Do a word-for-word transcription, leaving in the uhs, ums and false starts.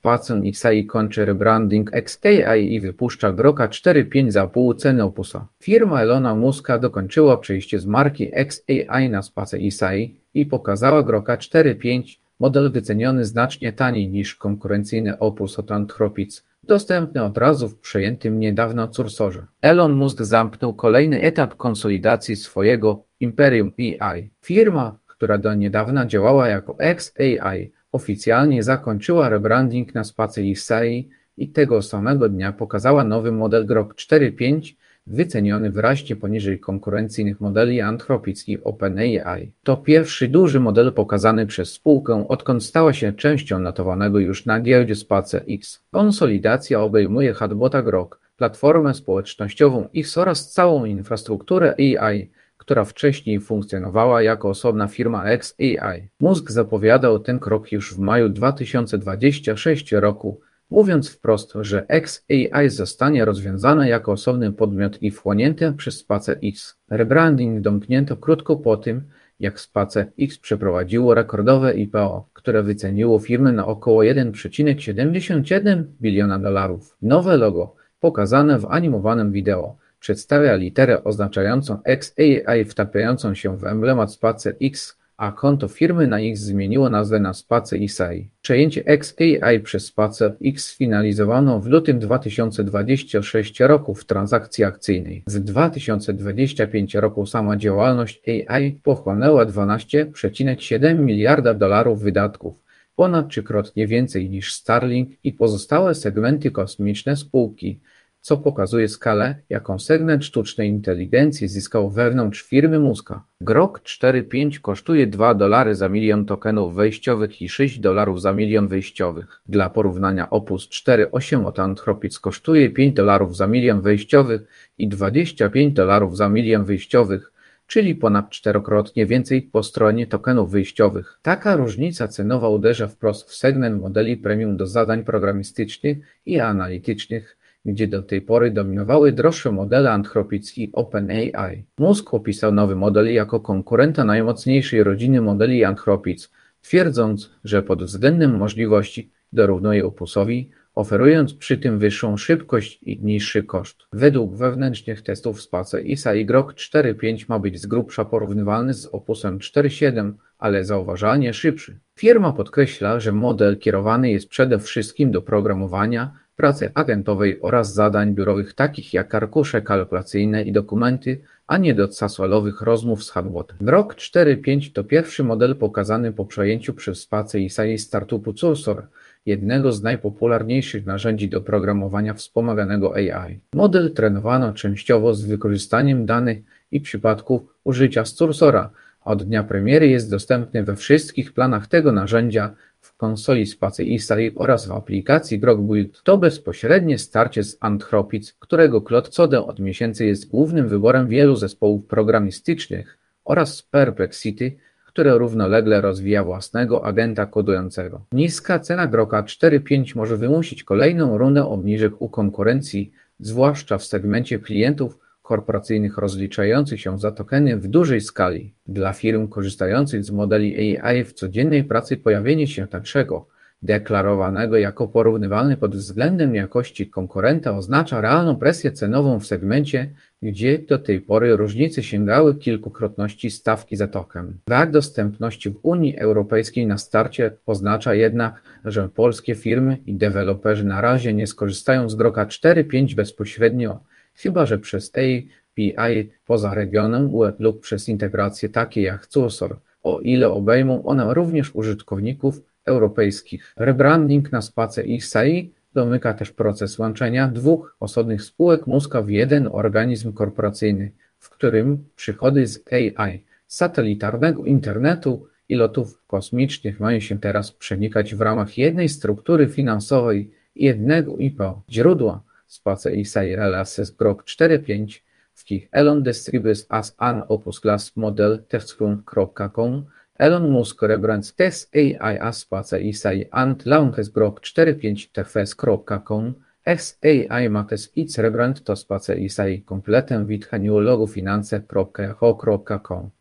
Watson X A I kończy rebranding X A I i wypuszcza Groka cztery pięć za pół ceny Opusa. Firma Elona Muska dokończyła przejście z marki X A I na spacę X A I i pokazała Groka cztery pięć, model wyceniony znacznie taniej niż konkurencyjny Opus od Anthropic, dostępny od razu w przejętym niedawno cursorze. Elon Musk zamknął kolejny etap konsolidacji swojego imperium A I. Firma, która do niedawna działała jako X A I, oficjalnie zakończyła rebranding na spacę X A I i tego samego dnia pokazała nowy model Grok cztery pięć, wyceniony wyraźnie poniżej konkurencyjnych modeli Anthropic i OpenAI. To pierwszy duży model pokazany przez spółkę, odkąd stała się częścią notowanego już na giełdzie Space X. Konsolidacja obejmuje chatbota Grok, platformę społecznościową X oraz całą infrastrukturę A I, która wcześniej funkcjonowała jako osobna firma X A I. Musk zapowiadał ten krok już w maju dwa tysiące dwudziestego szóstego roku, mówiąc wprost, że X A I zostanie rozwiązane jako osobny podmiot i wchłonięte przez Space X. Rebranding domknięto krótko po tym, jak Space X przeprowadziło rekordowe I P O, które wyceniło firmę na około jeden przecinek siedemdziesiąt siedem biliona dolarów. Nowe logo, pokazane w animowanym wideo, przedstawia literę oznaczającą X A I wtapiającą się w emblemat Space X, a konto firmy na X zmieniło nazwę na Space X A I. Przejęcie X A I przez Space X sfinalizowano w lutym dwa tysiące dwudziestego szóstego roku w transakcji akcyjnej. W dwa tysiące dwudziestym piątym roku sama działalność A I pochłonęła dwanaście przecinek siedem miliarda dolarów wydatków, ponad trzykrotnie więcej niż Starlink i pozostałe segmenty kosmiczne spółki, co pokazuje skalę, jaką segment sztucznej inteligencji zyskał wewnątrz firmy Muska. Grok cztery pięć kosztuje dwa dolary za milion tokenów wejściowych i sześć dolarów za milion wyjściowych. Dla porównania Opus cztery osiem od Anthropic kosztuje pięć dolarów za milion wejściowych i dwadzieścia pięć dolarów za milion wyjściowych, czyli ponad czterokrotnie więcej po stronie tokenów wyjściowych. Taka różnica cenowa uderza wprost w segment modeli premium do zadań programistycznych i analitycznych, gdzie do tej pory dominowały droższe modele Anthropic i OpenAI. Musk opisał nowy model jako konkurenta najmocniejszej rodziny modeli Anthropic, twierdząc, że pod względem możliwości dorównuje Opusowi, oferując przy tym wyższą szybkość i niższy koszt. Według wewnętrznych testów Space X A I Grok cztery pięć ma być z grubsza porównywalny z Opusem cztery siedem, ale zauważalnie szybszy. Firma podkreśla, że model kierowany jest przede wszystkim do programowania, pracy agentowej oraz zadań biurowych takich jak arkusze kalkulacyjne i dokumenty, a nie do casualowych rozmów z chatbotem. Grok cztery pięć to pierwszy model pokazany po przejęciu przez Space X A I startupu Cursor, jednego z najpopularniejszych narzędzi do programowania wspomaganego A I. Model trenowano częściowo z wykorzystaniem danych i przypadków użycia z Cursora, a od dnia premiery jest dostępny we wszystkich planach tego narzędzia, w konsoli Space X A I oraz w aplikacji Grok Build. To bezpośrednie starcie z Anthropic, którego Claude Code od miesięcy jest głównym wyborem wielu zespołów programistycznych, oraz z Perplexity, które równolegle rozwija własnego agenta kodującego. Niska cena Groka cztery pięć może wymusić kolejną rundę obniżek u konkurencji, zwłaszcza w segmencie klientów korporacyjnych rozliczających się za tokeny w dużej skali. Dla firm korzystających z modeli A I w codziennej pracy pojawienie się tańszego, deklarowanego jako porównywalny pod względem jakości konkurenta oznacza realną presję cenową w segmencie, gdzie do tej pory różnice sięgały kilkukrotności stawki za token. Brak dostępności w Unii Europejskiej na starcie oznacza jednak, że polskie firmy i deweloperzy na razie nie skorzystają z Groka cztery pięć bezpośrednio, chyba że przez A P I poza regionem U E lub przez integracje takie jak Cursor, o ile obejmą one również użytkowników europejskich. Rebranding na Space X A I domyka też proces łączenia dwóch osobnych spółek Muska w jeden organizm korporacyjny, w którym przychody z A I, satelitarnego internetu i lotów kosmicznych mają się teraz przenikać w ramach jednej struktury finansowej i jednego I P O. Źródła Space X A I Relaces Grok cztery pięć w kich Elon distributes as an Opus Class model testroom kropka com Elon Musk rebrands Test A I as Space X A I and launches Grok cztery pięć tefes kropka com X A I makes its rebrand to Space X A I kompletem with new logo finance kropka yahoo kropka com